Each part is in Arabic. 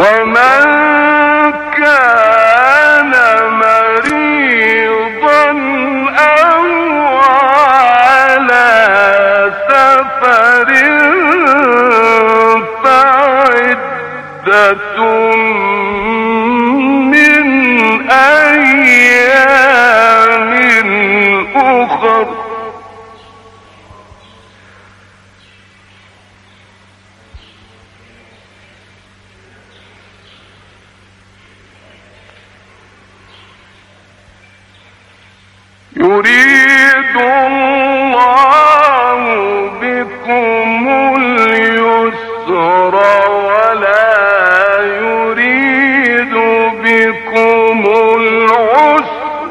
ومن كان مريضا أو على سفر فعدة من أيام أخر يريد الله بكم اليسر ولا يريد بكم العسر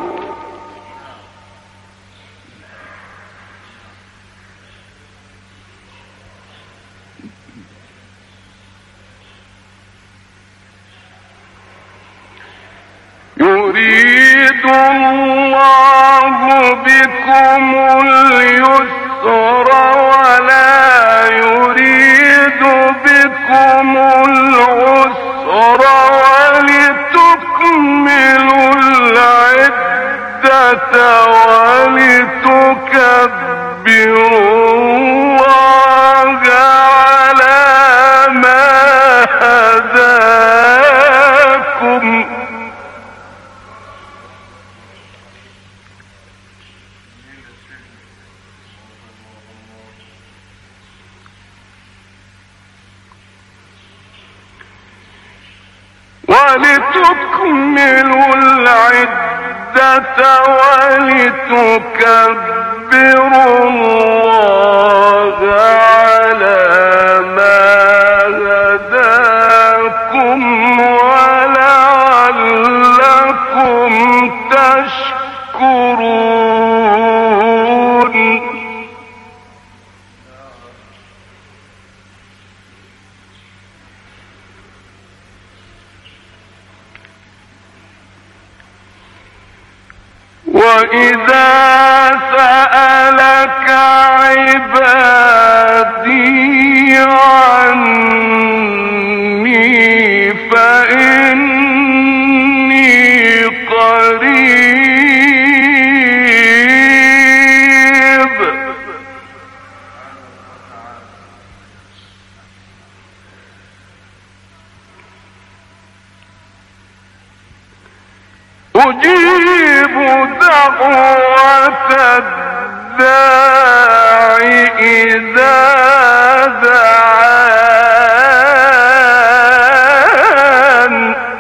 يريد الله بكم اليسر ولا يريد بكم العسر ولتكملوا العدة ولتكبروا الله على ما هداكم ولتكملوا العدة ولتكبروا الله على ما هداكم ولعلكم تشكرون وإذا سألك عبادي عني فإني قريب أجيب دعوة الداع إذا دعان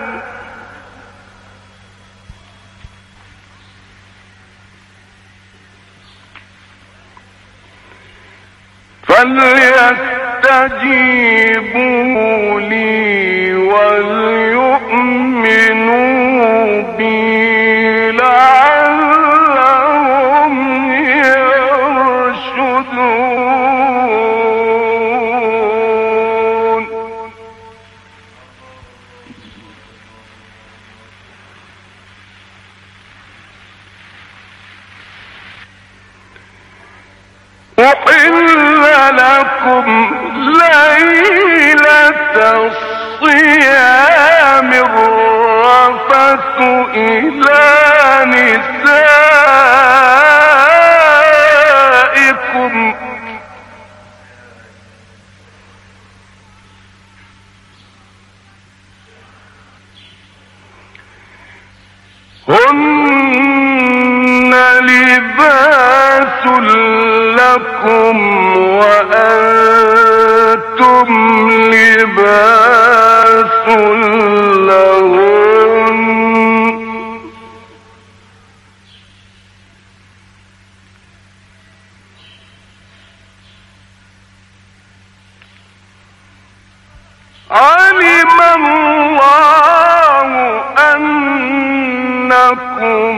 فليستجيبوا لي وليؤمنوا بي لعلهم يرشدون أحل لكم ليلة الصيام الرفث إلى نسائكم هن لباس لكم وأنتم لباس لهن علم الله أنكم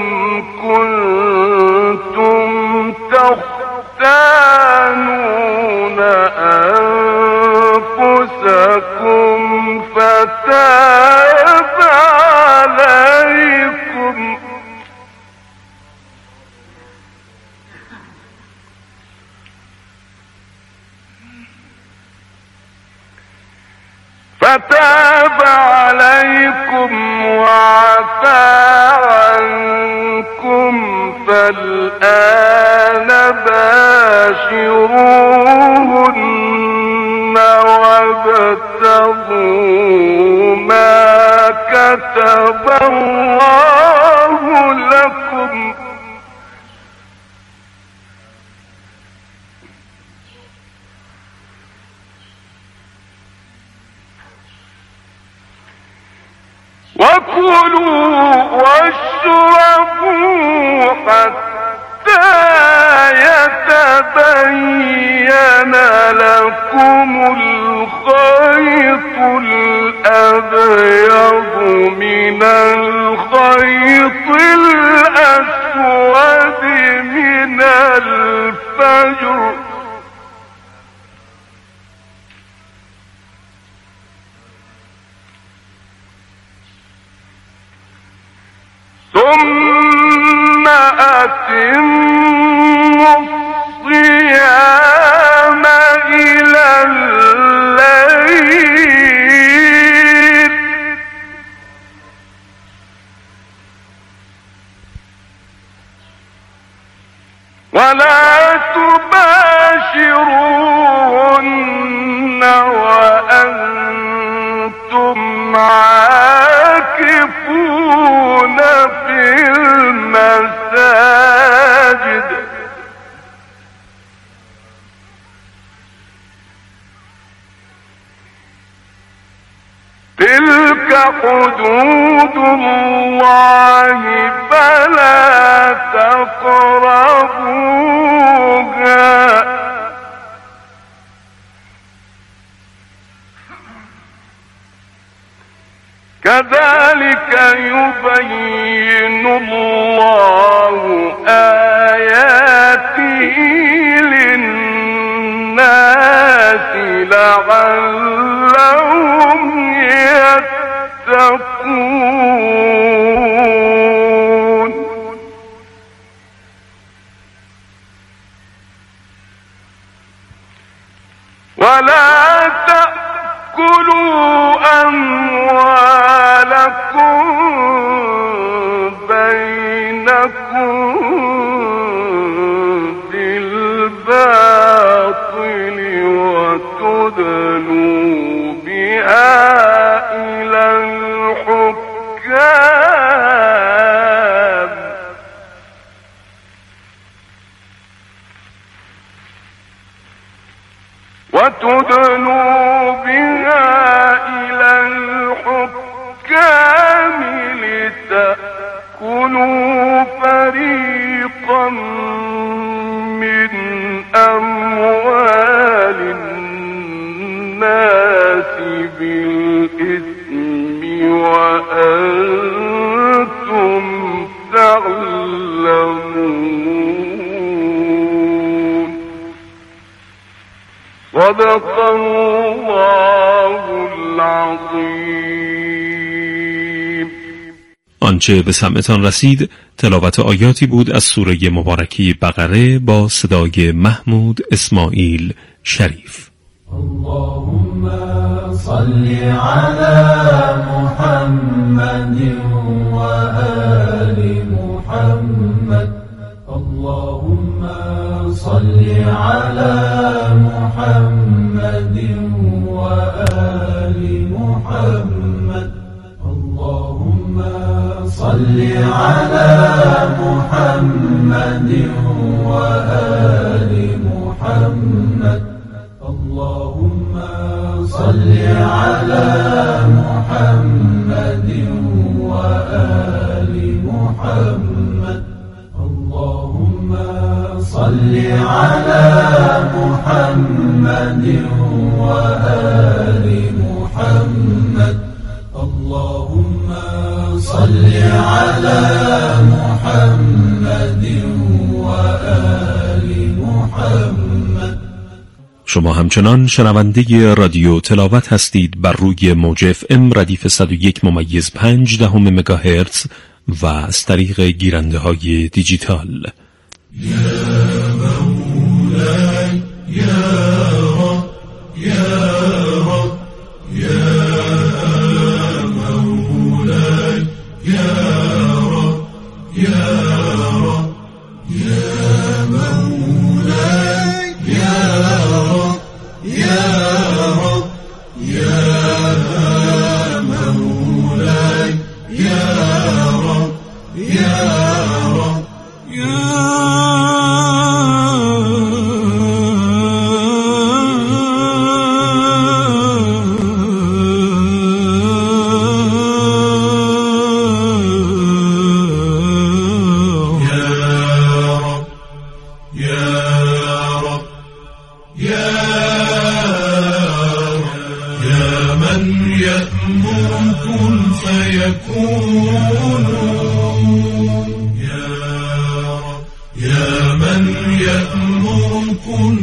كنتم تختانون أنفسكم فتاب عليكم فتاب عليكم وعفى عنكم فالآن باشروهن وابتغوا ما كتب الله لكم وكلوا واشربوا حتى يتبين لكم الخيط الأبيض من الخيط الأسود من الفجر ثم أتموا الصيام إلى الليل ولا تباشروهن وأنتم عاكفون في المساجد تلك حدود الله فلا تقربوها كذلك يبين الله آياته للناس لعلهم يتقون ولا تأكلوا أموالكم بينكم بالباطل وتدلوا بها إلى الحكام لتأكلوا فريقا من أموال الناس بالإثم وأنتم تعلمون صدق الله العظیم. آنچه به سمعتان رسید تلاوت آیاتی بود از سوره مبارکه بقره با صدای محمود اسماعیل شریف. اللهم صل على محمد و آل محمد. اللهم صل على محمد و آل محمد. اللهم صل على محمد و آل محمد. اللهم صل على محمد و آل محمد. اللهم صل على محمد و آل محمد. اللهم صل على محمد و آل محمد. شما همچنان شنونده رادیو تلاوت هستید بر روی موج FM ردیف 101.5 مگاهرتز و از طریق گیرنده های دیجیتال. یا مولاي یا رب یا رب یا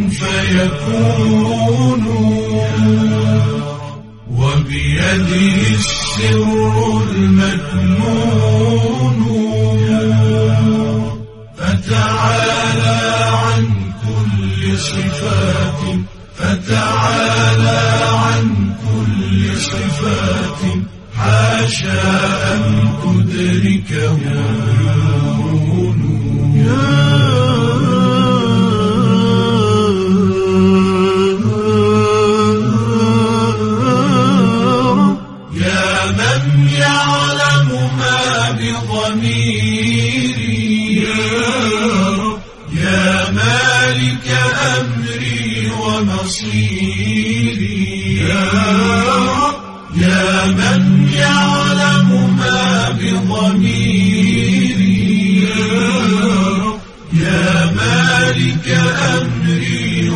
فيكون وبيده السر المكنون فتعالى عن كل صفات حاشا أن تدركه العيون يا من يعلم ما بضميري يا مالك أمري ومصيري يا من يعلم ما بضميري يا مالك أمري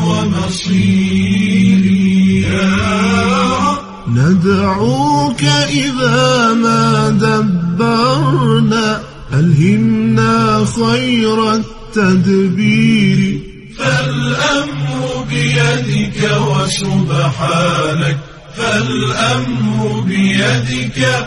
ومصيري ندعوك إذا ما دبرنا ألهمنا خير التدبير فالأمر بيدك وسبحانك فالأمر بيدك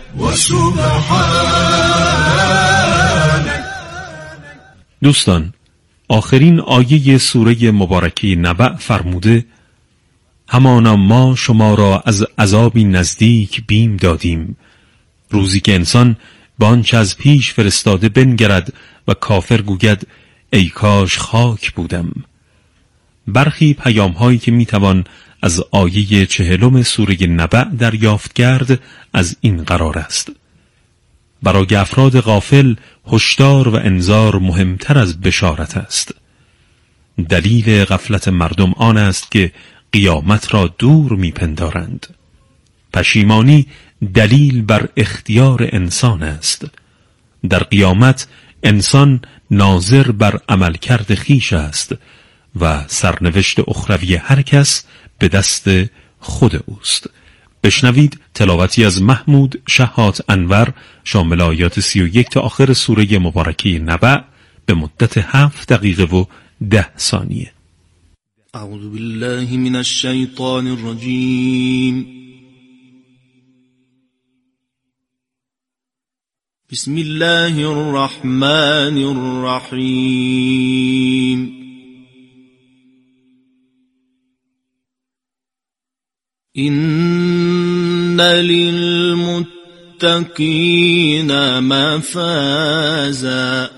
وسبحانك. دوستان، آخرین آیه سوره مبارکه نبأ فرموده: همانا ما شما را از عذابی نزدیک بیم دادیم، روزی که انسان به آنچه از پیش فرستاده بنگرد و کافر گوید ای کاش خاک بودم. برخی پیام هایی که میتوان از آیه 40 سوره نبأ دریافت کرد از این قرار است: برای افراد غافل هشدار و انذار مهمتر از بشارت است. دلیل غفلت مردم آن است که قیامت را دور میپندارند. پشیمانی دلیل بر اختیار انسان است. در قیامت انسان ناظر بر عملکرد خویش است و سرنوشت اخروی هر کس به دست خود اوست. بشنوید تلاوتی از محمود شهات انور شامل آیات 31 تا آخر سوره مبارکه نبأ به مدت 7 دقیقه و 10 ثانیه. اعوذ بالله من الشیطان الرجیم. بسم الله الرحمن الرحیم. إن للمتقين مفازا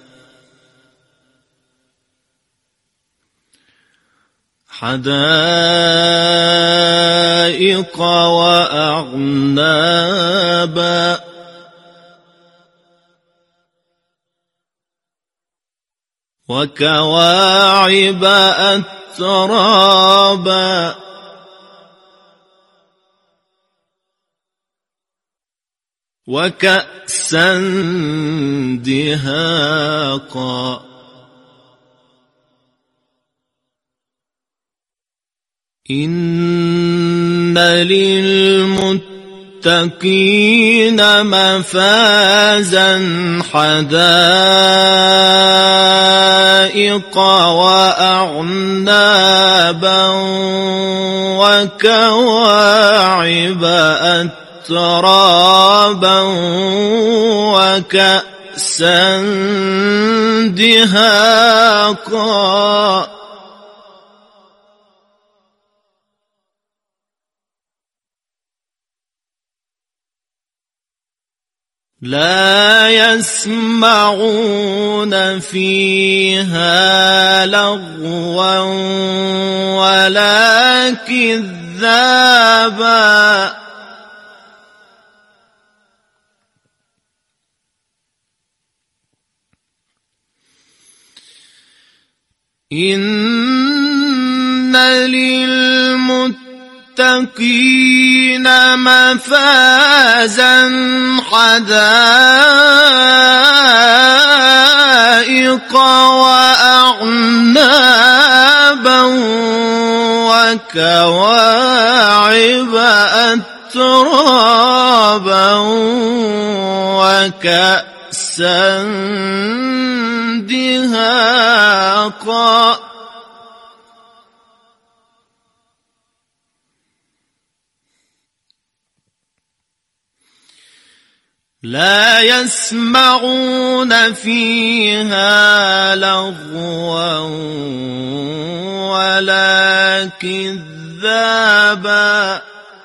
حدائق وأعنابا وكواعب أترابا وكأسا دهاقا إن للمتقين مفازا حدائق وأعنابا وكواعب أترابا وكأسا دهاقا لا يسمعون فيها لغوا ولا كذابا إن للمتقين مفازا حدائق وأعنابا وكواعب أترابا وكأسا دهاقا لا يسمعون فيها لغوا ولا كذابا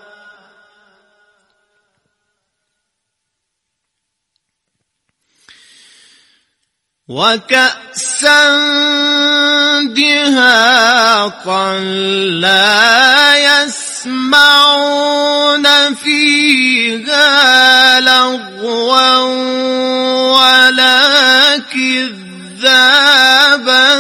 وكأسا دهاقا لا يسمعون فيها لغوا ولا كذابا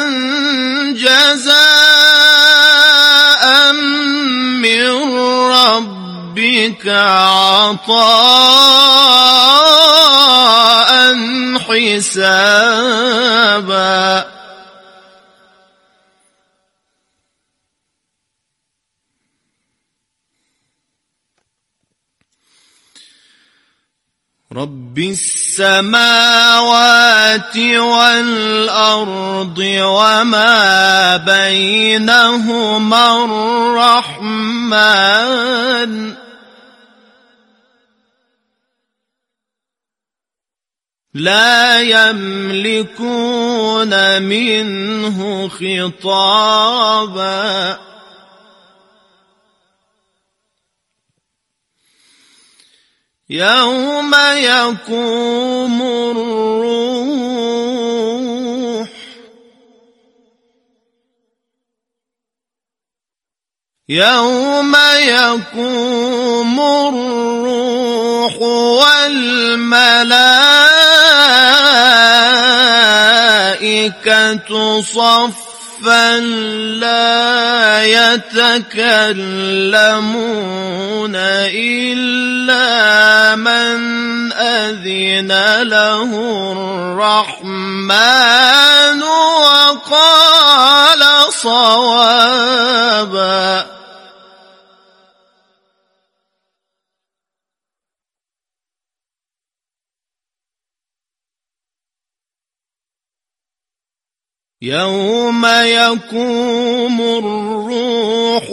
جزاء من ربك عطاء حسابا رب السماوات والأرض وما بينهما الرحمن لا يملكون منه خطابا يوم يقوم الروح والملائكة صفا لا يتكلمون إلا من أذن له الرحمن وقال صوابا يوم يقوم الروح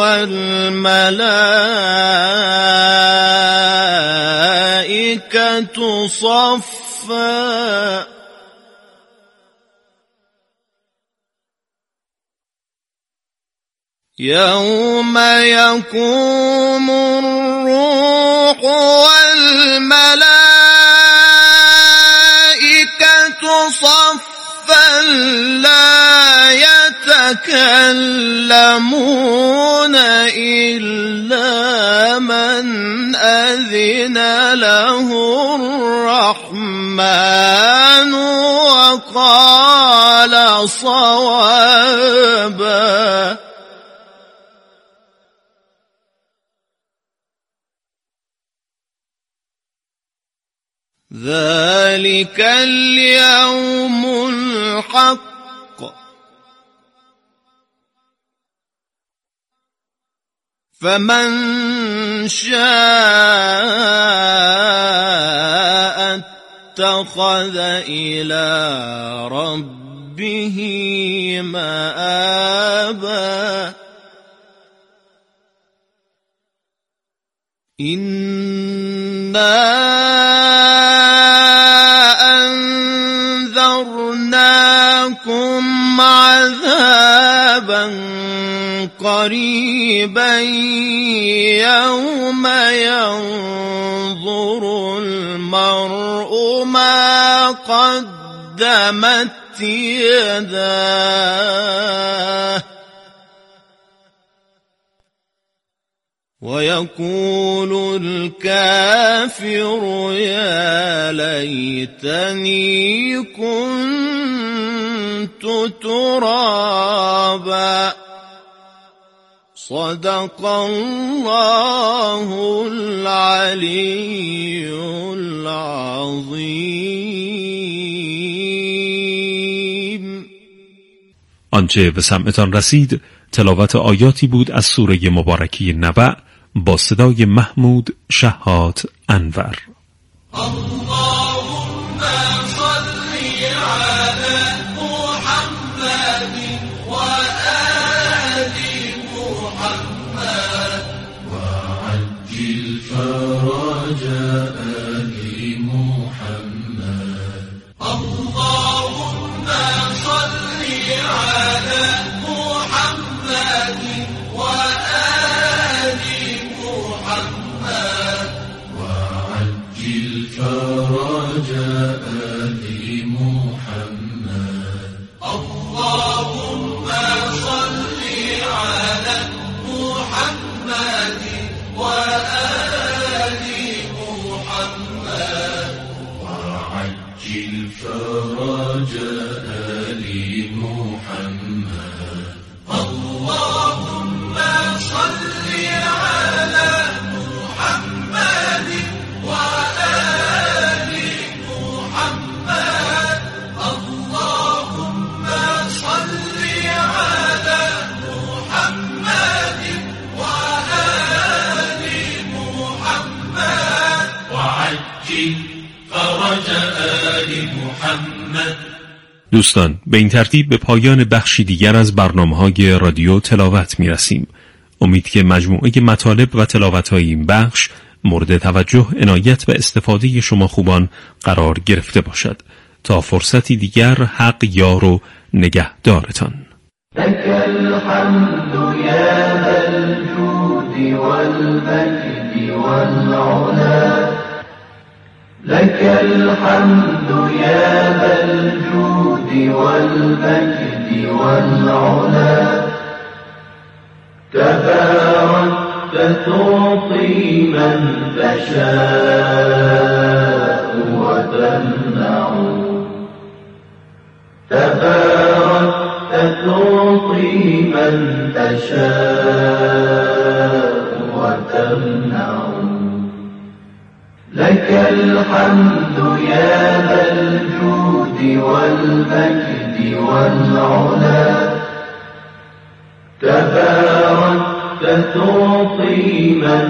والملائكة صفا يوم يقوم الروح والملائكة صفا لا يتكلمون إلا من أذن له الرحمن وقال صوابا ذلك اليوم الحق فمن شاء اتخذ إلى ربه مآبا إنا أنذرناكم عذابا قريبا يوم ينظر المرء ما قدمت يداه ويقول الكافر يا ليتني كنت ترابا صدق الله العلي العظيم. آنچه به سمعتان رسید تلاوت آیاتی بود از سوره مبارکی نبأ با صدای محمود شهات انور. اللهم صل على محمد وآل محمد وعجل فرج آل محمد محمد. دوستان، به این ترتیب به پایان بخشی دیگر از برنامه‌های رادیو تلاوت می‌رسیم. امید که مجموعه مطالب و تلاوت‌های این بخش مورد توجه، عنایت و استفاده شما خوبان قرار گرفته باشد. تا فرصتی دیگر، حق یار و نگهدارتان. لك الحمد يا ذا الجود والمجد والعلا، لك الحمد يا ذا الجود والمجد والعلا، تباركت تعطي من تشاء وتمنع، تباركت تعطي من تشاء وتمنع، لك الحمد يا ذا الجود والمجد والعلا، تباركت تعطي من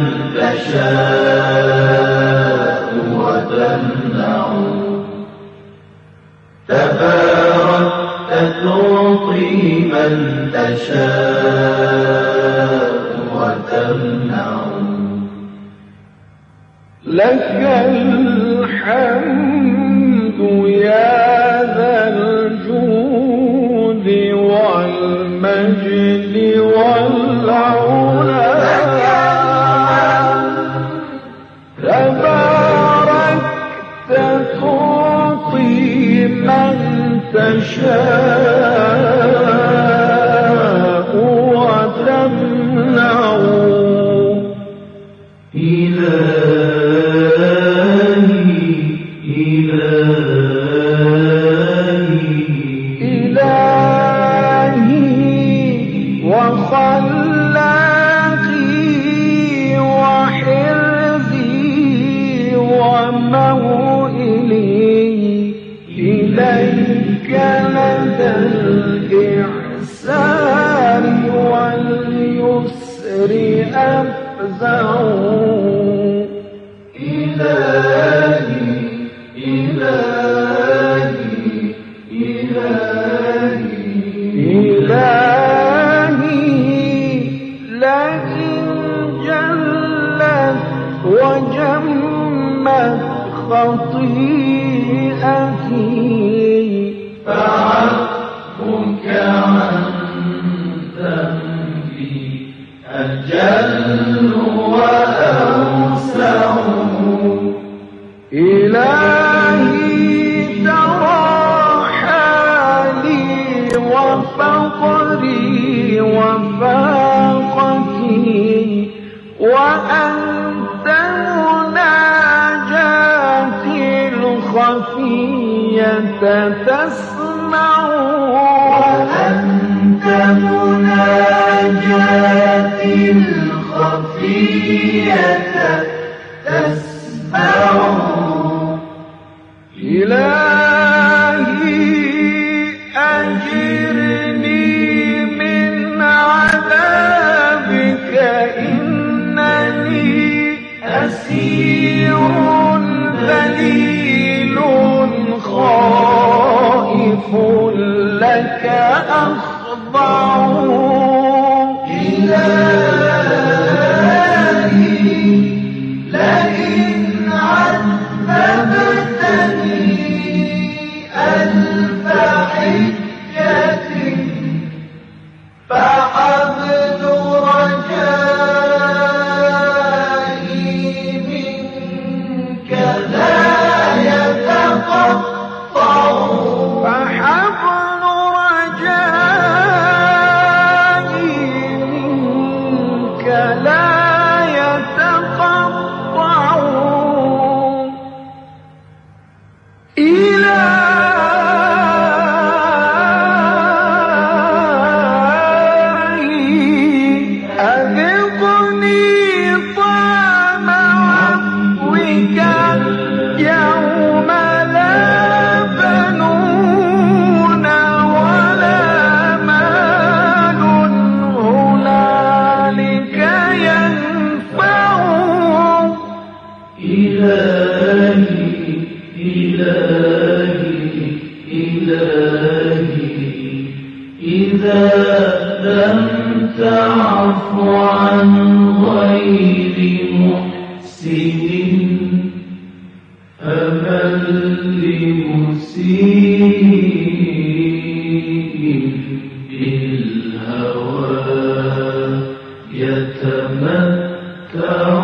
تشاء وتمنع، تباركت تعطي من تشاء وتمنع، لك الحمد يا ذا الجود والمجد والعلا، تباركت تعطي من تشاء وتمنع، إلهي وخلاقي وحرزي وموئلي، إليك لدى الإحسان واليسر أفزع، إلهي إلهي إلهي إلهي، لئن جلت وجمت خطيئتي، فعفوك عن ذنبي أجل وأوسع، إلهي ترى حالي وفقري وفاقتي، وأنت مناجاتي الخفية تسمع، وأنت مناجاتي الخفية تسمع، إلهي أجرني من عذابك، إنني أسير ذليل خائف لك أخضع، إلهي لئن عذبتني ألف حجة، فحبل رجائي منك لا يتقطع، فحبل رجائي لم تعف عن غير محسن فمن لمسيء بالهوى يتمتع